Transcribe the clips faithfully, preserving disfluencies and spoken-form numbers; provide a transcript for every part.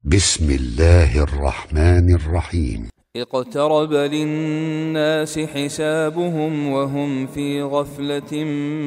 بسم الله الرحمن الرحيم. اقترب للناس حسابهم وهم في غفلة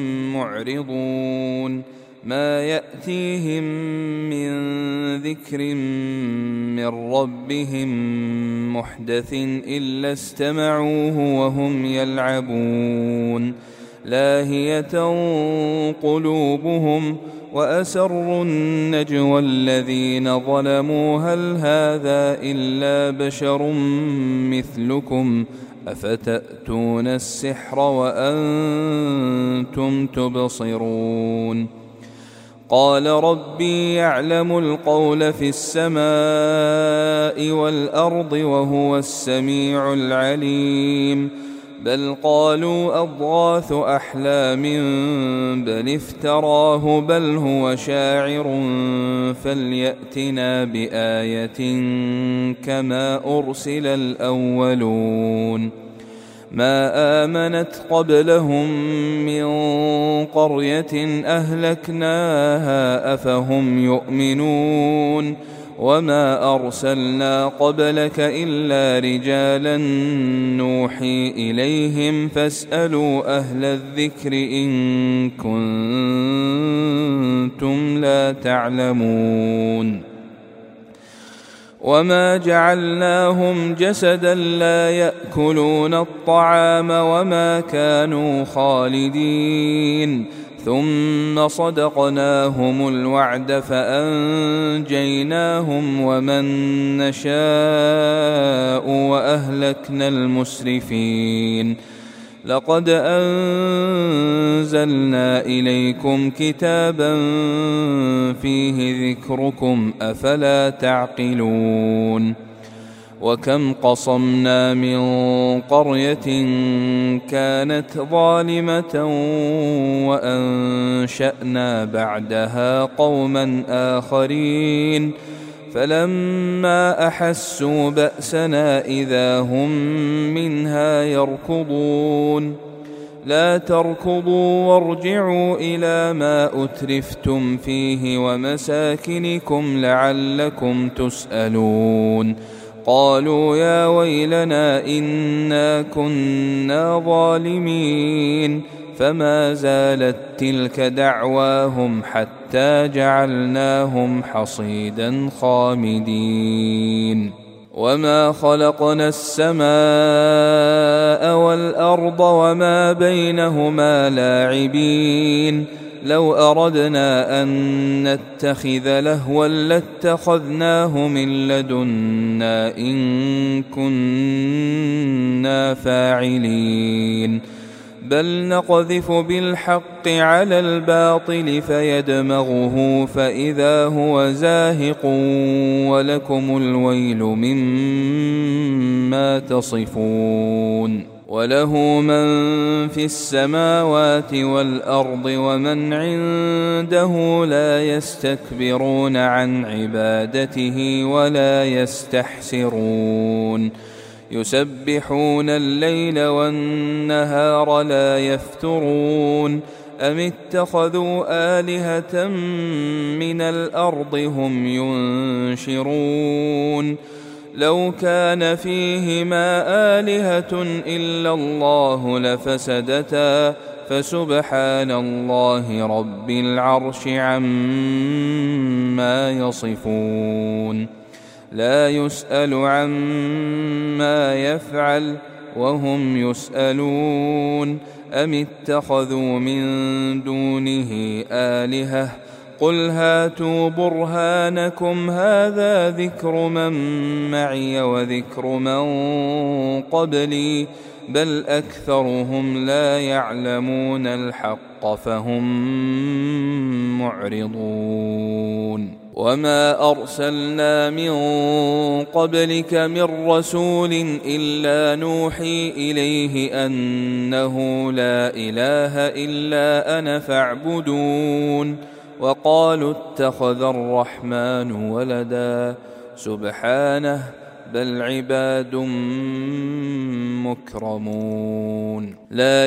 معرضون ما يأتيهم من ذكر من ربهم محدث إلا استمعوه وهم يلعبون لاهية قلوبهم وأسروا النجوى الذين ظلموا هل هذا إلا بشر مثلكم أفتأتون السحر وأنتم تبصرون قال ربي يعلم القول في السماء والأرض وهو السميع العليم بل قالوا أضغاث أحلام بل افتراه بل هو شاعر فليأتنا بآية كما أرسل الأولون ما آمنت قبلهم من قرية أهلكناها أفهم يؤمنون وما أرسلنا قبلك إلا رجالا نوحي إليهم فاسألوا أهل الذكر إن كنتم لا تعلمون وما جعلناهم جسدا لا يأكلون الطعام وما كانوا خالدين ثم صدقناهم الوعد فأنجيناهم ومن نشاء وأهلكنا المسرفين لقد أنزلنا إليكم كتابا فيه ذكركم أفلا تعقلون وكم قصمنا من قرية كانت ظالمة وأنشأنا بعدها قوما آخرين فلما أحسوا بأسنا إذا هم منها يركضون لا تركضوا وارجعوا إلى ما أترفتم فيه ومساكنكم لعلكم تسألون قالوا يا ويلنا إنا كنا ظالمين فما زالت تلك دعواهم حتى جعلناهم حصيدا خامدين وما خلقنا السماء والأرض وما بينهما لاعبين لو أردنا أن نتخذ لهوا لاتخذناه من لدنا إن كنا فاعلين بل نقذف بالحق على الباطل فيدمغه فإذا هو زاهق ولكم الويل مما تصفون وله من في السماوات والأرض ومن عنده لا يستكبرون عن عبادته ولا يستحسرون يسبحون الليل والنهار لا يفترون أم اتخذوا آلهة من الأرض هم ينشرون لو كان فيهما آلهة إلا الله لفسدتا فسبحان الله رب العرش عما يصفون لا يسأل عما يفعل وهم يسألون أم اتخذوا من دونه آلهة قل هاتوا برهانكم هذا ذكر من معي وذكر من قبلي بل أكثرهم لا يعلمون الحق فهم معرضون وما أرسلنا من قبلك من رسول إلا نوحي إليه أنه لا إله إلا أنا فاعبدون وقالوا اتخذ الرحمن ولدا سبحانه بل عباد مكرمون لا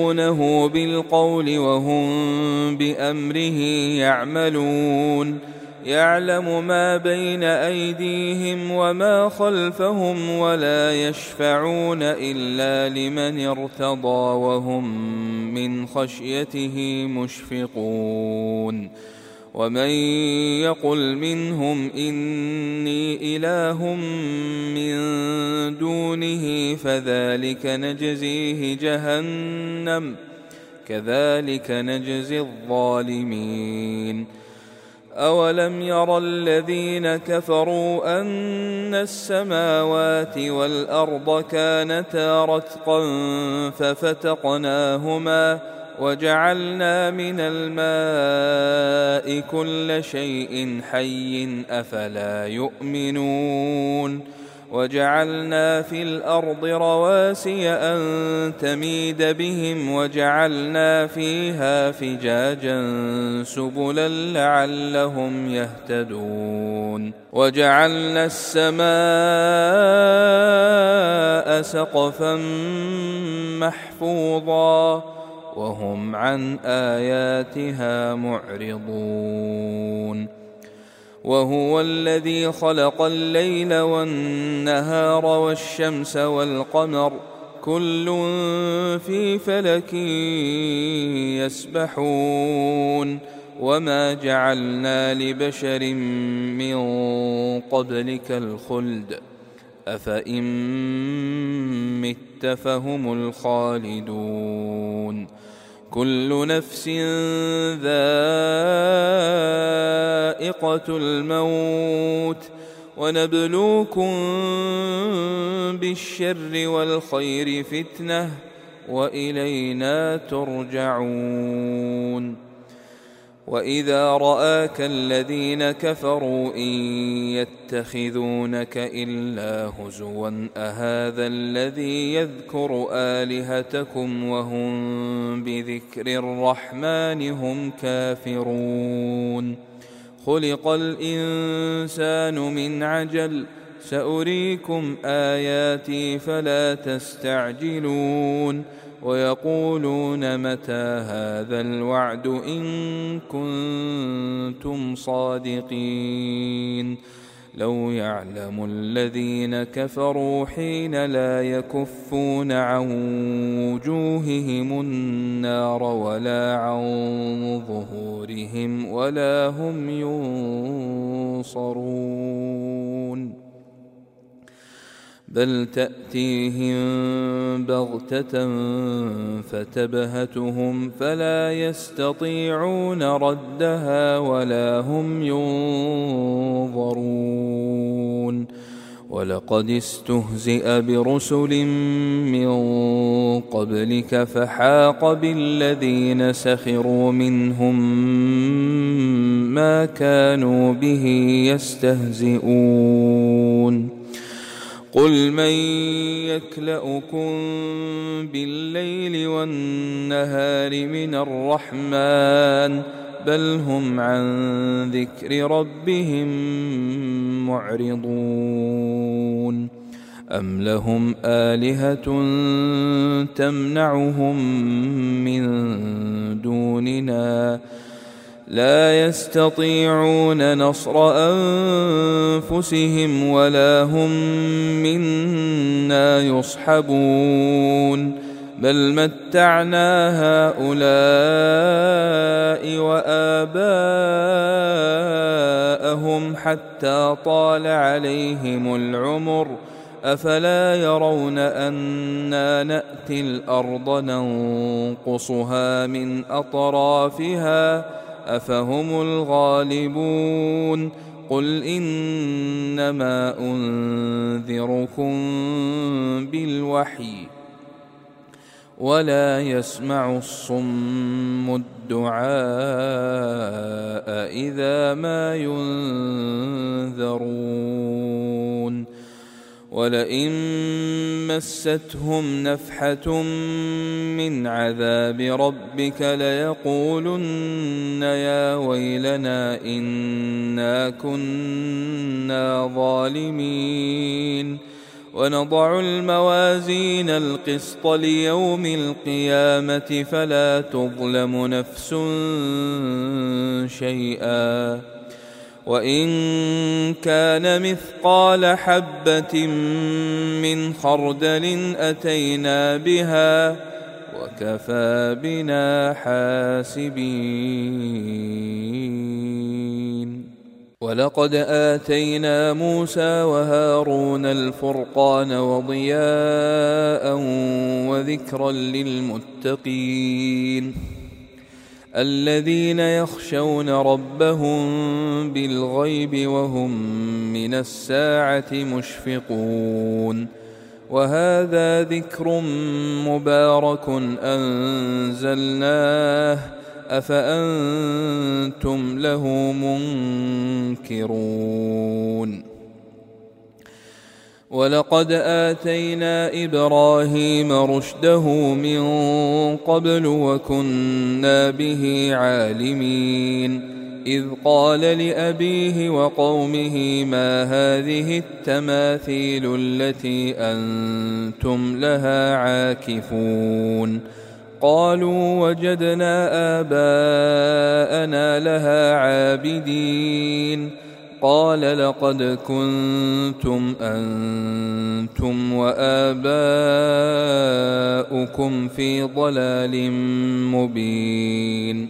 يسبقونه بالقول وهم بأمره يعملون يعلم ما بين أيديهم وما خلفهم ولا يشفعون إلا لمن ارتضى وهم من خشيته مشفقون ومن يقل منهم إني إله من دونه فذلك نجزيه جهنم كذلك نجزي الظالمين أولم ير الذين كفروا أن السماوات والأرض كانتا رتقا ففتقناهما وجعلنا من الماء كل شيء حي أفلا يؤمنون وجعلنا في الأرض رواسي أن تميد بهم وجعلنا فيها فجاجا سبلا لعلهم يهتدون وجعلنا السماء سقفا محفوظا وهم عن آياتها معرضون وهو الذي خلق الليل والنهار والشمس والقمر كل في فلك يسبحون وما جعلنا لبشر من قبلك الخلد أفإن مت فهم الخالدون كل نفس ذائقة الموت ونبلوكم بالشر والخير فتنة وإلينا ترجعون وإذا رآك الذين كفروا إن يتخذونك إلا هزوا أهذا الذي يذكر آلهتكم وهم بذكر الرحمن هم كافرون خلق الإنسان من عجل سأريكم آياتي فلا تستعجلون ويقولون متى هذا الوعد إن كنتم صادقين لو يعلم الذين كفروا حين لا يكفون عن وجوههم النار ولا عن ظهورهم ولا هم ينصرون بل تأتيهم بغتة فتبهتهم فلا يستطيعون ردها ولا هم ينظرون ولقد استهزئ برسل من قبلك فحاق بالذين سخروا منهم ما كانوا به يستهزئون قل من يكلؤكم بالليل والنهار من الرحمن بل هم عن ذكر ربهم معرضون أم لهم آلهة تمنعهم من دوننا لا يستطيعون نصر أنفسهم ولا هم منا يصحبون بل متعنا هؤلاء وآباءهم حتى طال عليهم العمر أفلا يرون أنا نأتي الأرض ننقصها من أطرافها أفهم الغالبون قل إنما أنذركم بالوحي ولا يسمع الصم الدعاء إذا ما ينذرون ولئن مستهم نفحة من عذاب ربك ليقولن يا ويلنا إنا كنا ظالمين ونضع الموازين القسط ليوم القيامة فلا تظلم نفس شيئا وإن كان مثقال حبة من خردل أتينا بها وكفى بنا حاسبين. ولقد آتينا موسى وهارون الفرقان وضياء وذكرا للمتقين الذين يخشون ربهم بالغيب وهم من الساعة مشفقون. وهذا ذكر مبارك أنزلناه أفأنتم له منكرون. ولقد آتينا إبراهيم رشده من قبل وكنا به عالمين إذ قال لأبيه وقومه ما هذه التماثيل التي أنتم لها عاكفون قالوا وجدنا آباءنا لها عابدين قال لقد كنتم أنتم وآباؤكم في ضلال مبين.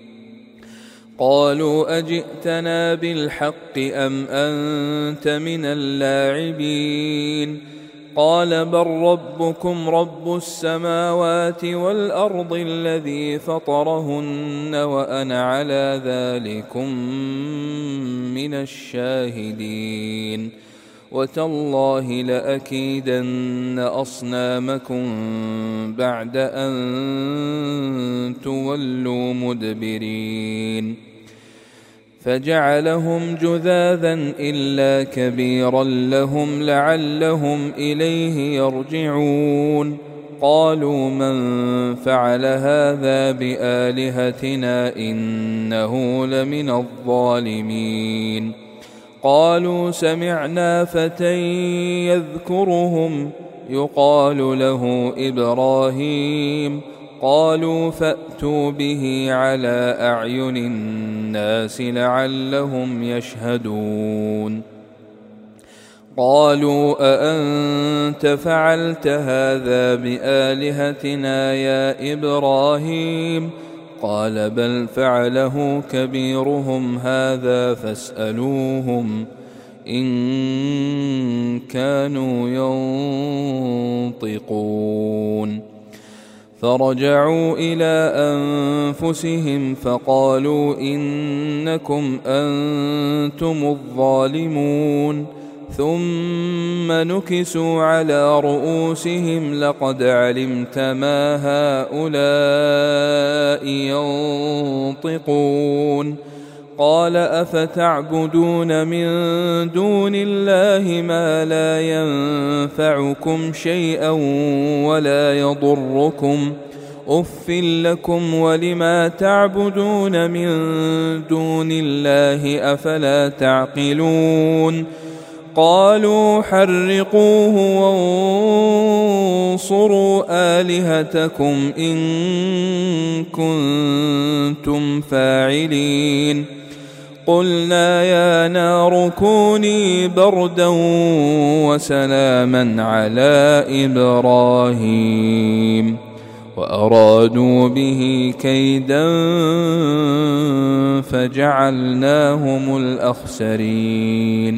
قالوا أجئتنا بالحق أم أنت من اللاعبين قال بل ربكم رب السماوات والأرض الذي فطرهن وأنا على ذلكم من الشاهدين وتالله لأكيدن أصنامكم بعد أن تولوا مدبرين فجعلهم جذاذا إلا كبيرا لهم لعلهم إليه يرجعون. قالوا من فعل هذا بآلهتنا إنه لمن الظالمين. قالوا سمعنا فتى يذكرهم يقال له إبراهيم قالوا فأتوا به على أعين الناس لعلهم يشهدون. قالوا أأنت فعلت هذا بآلهتنا يا إبراهيم قال بل فعله كبيرهم هذا فاسألوهم إن كانوا ينطقون. فرجعوا إلى أنفسهم فقالوا إنكم أنتم الظالمون ثم نكسوا على رؤوسهم لقد علمت ما هؤلاء ينطقون. قال أفتعبدون من دون الله ما لا ينفعكم شيئا ولا يضركم أف لكم ولما تعبدون من دون الله أفلا تعقلون. قالوا حرقوه وانصروا آلهتكم إن كنتم فاعلين. قلنا يا نار كوني بردا وسلاما على إبراهيم وأرادوا به كيدا فجعلناهم الأخسرين.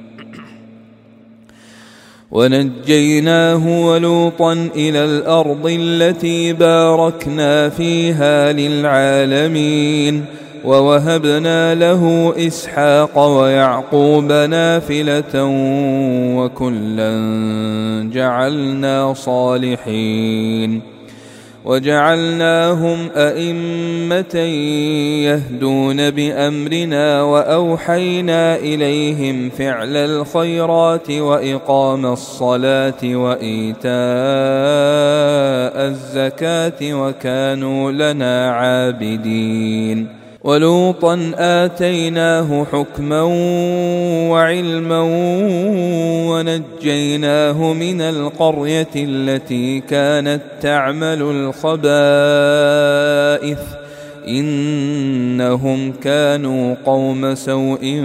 ونجيناه ولوطا إلى الأرض التي باركنا فيها للعالمين ووهبنا له إسحاق ويعقوب نافلة وكلا جعلنا صالحين وجعلناهم أئمة يهدون بأمرنا وأوحينا إليهم فعل الخيرات وإقام الصلاة وإيتاء الزكاة وكانوا لنا عابدين. ولوطا آتيناه حكما وعلما ونجيناه من القرية التي كانت تعمل الخبائث إنهم كانوا قوم سوء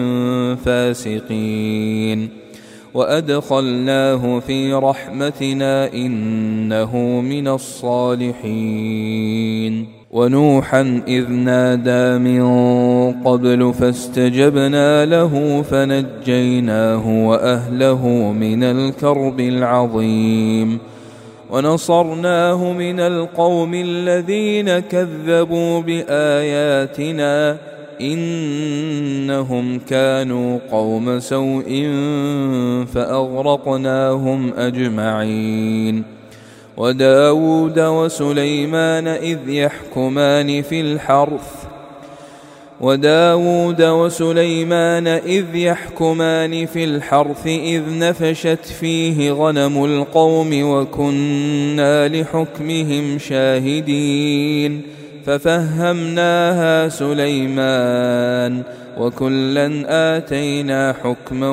فاسقين وأدخلناه في رحمتنا إنه من الصالحين ونوحا إذ نادى من قبل فاستجبنا له فنجيناه وأهله من الكرب العظيم ونصرناه من القوم الذين كذبوا بآياتنا إنهم كانوا قوم سوء فأغرقناهم أجمعين وداود وسليمان إذ يحكمان في الحرث وداود وسليمان إذ يحكمان في الحرث إذ نفشت فيه غنم القوم وكنا لحكمهم شاهدين ففهمناها سليمان وكلا آتينا حكما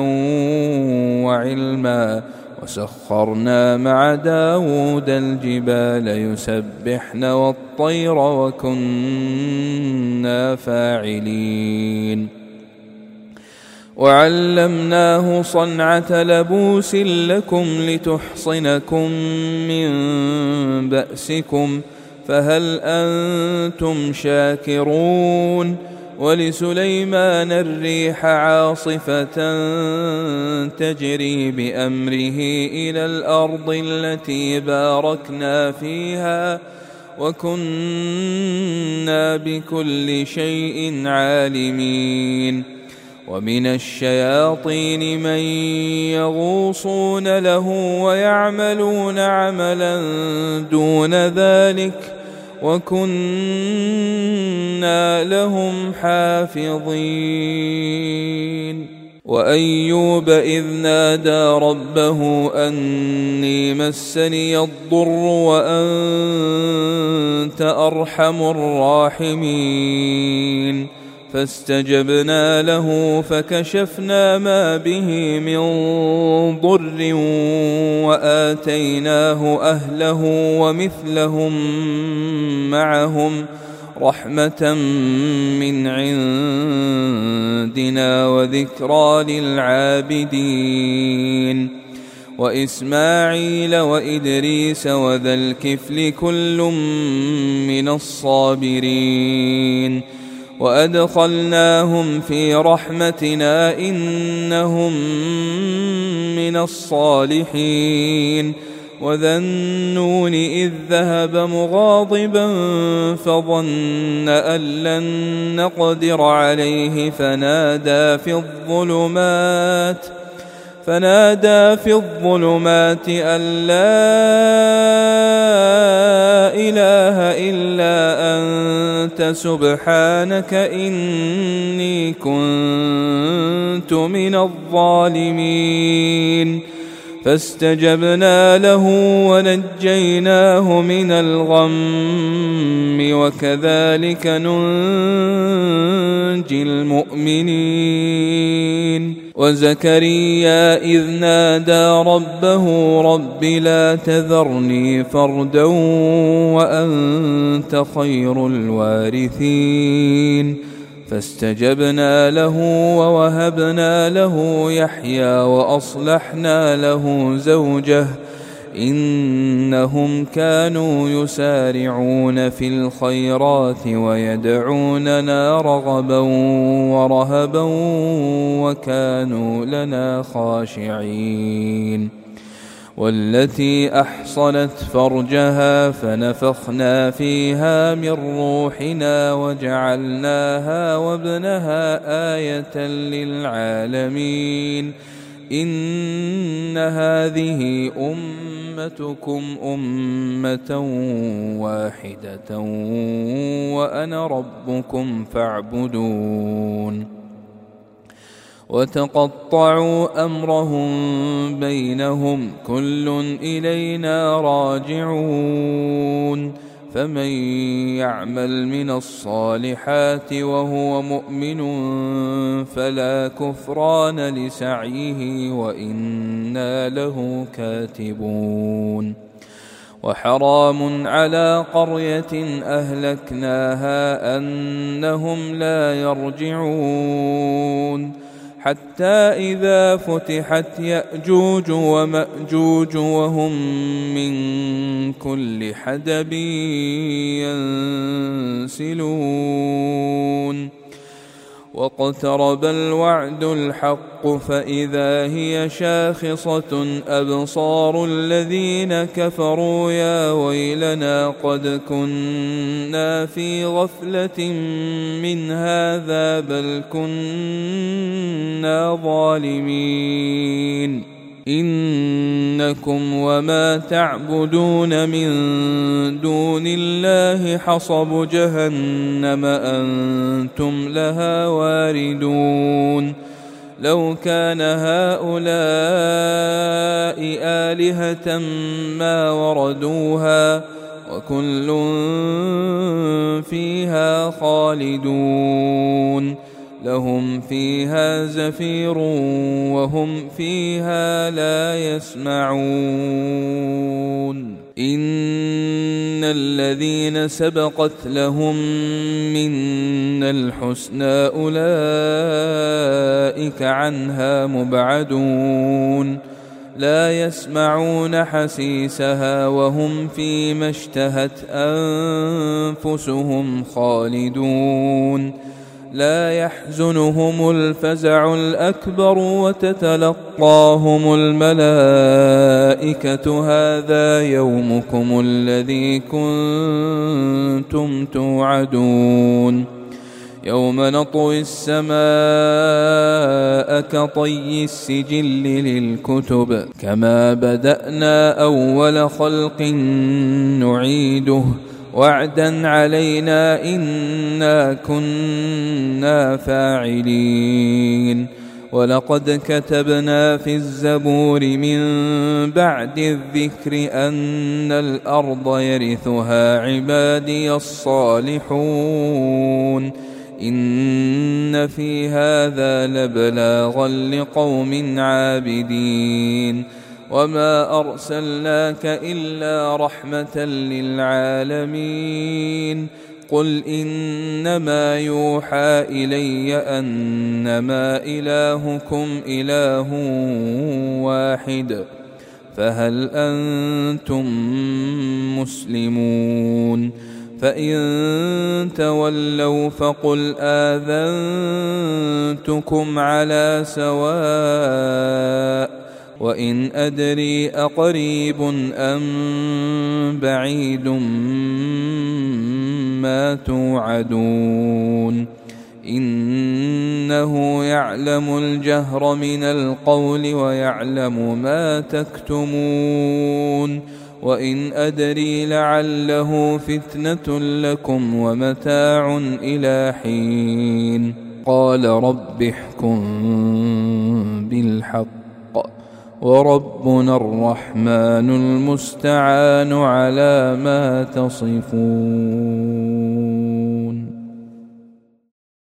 وعلما وسخرنا مع داود الجبال يسبحن والطير وكنا فاعلين وعلمناه صنعة لبوس لكم لتحصنكم من بأسكم فهل أنتم شاكرون ولسليمان الريح عاصفة تجري بأمره إلى الأرض التي باركنا فيها وكنا بكل شيء عالمين ومن الشياطين من يغوصون له ويعملون عملا دون ذلك وكنا لهم حافظين وأيوب إذ نادى ربه أني مسني الضر وأنت أرحم الراحمين فاستجبنا له فكشفنا ما به من ضر وآتيناه أهله ومثلهم معهم رحمة من عندنا وذكرى للعابدين وإسماعيل وإدريس وذا الكفل كل من الصابرين وأدخلناهم في رحمتنا إنهم من الصالحين وذا النون إذ ذهب مغاضبا فظن أن لن نقدر عليه فنادى في الظلمات فنادى في الظلمات أن لا إله إلا أنت سبحانك إني كنت من الظالمين فاستجبنا له ونجيناه من الغم وكذلك ننجي المؤمنين وزكريا إذ نادى ربه رب لا تذرني فردا وأنت خير الوارثين فاستجبنا له ووهبنا له يحيى وأصلحنا له زوجه إنهم كانوا يسارعون في الخيرات ويدعوننا رغبا ورهبا وكانوا لنا خاشعين والتي أحصنت فرجها فنفخنا فيها من روحنا وجعلناها وابنها آية للعالمين إن هذه أمتكم أمة واحدة وأنا ربكم فاعبدون وتقطعوا أمرهم بينهم كل إلينا راجعون فمن يعمل من الصالحات وهو مؤمن فلا كفران لسعيه وإنا له كاتبون وحرام على قرية أهلكناها أنهم لا يرجعون حتى إذا فتحت يأجوج ومأجوج وهم من كل حدب ينسلون واقترب الوعد الحق فإذا هي شاخصة أبصار الذين كفروا يا ويلنا قد كنا في غفلة من هذا بل كنا ظالمين إنكم وما تعبدون من دون الله حصب جهنم أنتم لها واردون لو كان هؤلاء آلهة ما وردوها وكل فيها خالدون لهم فيها زفير وهم فيها لا يسمعون إن الذين سبقت لهم منا الحسنى أولئك عنها مبعدون لا يسمعون حسيسها وهم فيما اشتهت أنفسهم خالدون لا يحزنهم الفزع الأكبر وتتلقاهم الملائكة هذا يومكم الذي كنتم توعدون يوم نطوي السماء كطي السجل للكتب كما بدأنا أول خلق نعيده وعدا علينا إنا كنا فاعلين ولقد كتبنا في الزبور من بعد الذكر أن الأرض يرثها عبادي الصالحون إن في هذا لبلاغا لقوم عابدين وما أرسلناك إلا رحمة للعالمين قل إنما يوحى إلي أنما إلهكم إله واحد فهل أنتم مسلمون فإن تولوا فقل آذنتكم على سواء وإن أدري أقريب أم بعيد ما توعدون إنه يعلم الجهر من القول ويعلم ما تكتمون وإن أدري لعله فتنة لكم ومتاع إلى حين قال رب احكم بالحق وربنا الرحمن المستعان على ما تصفون.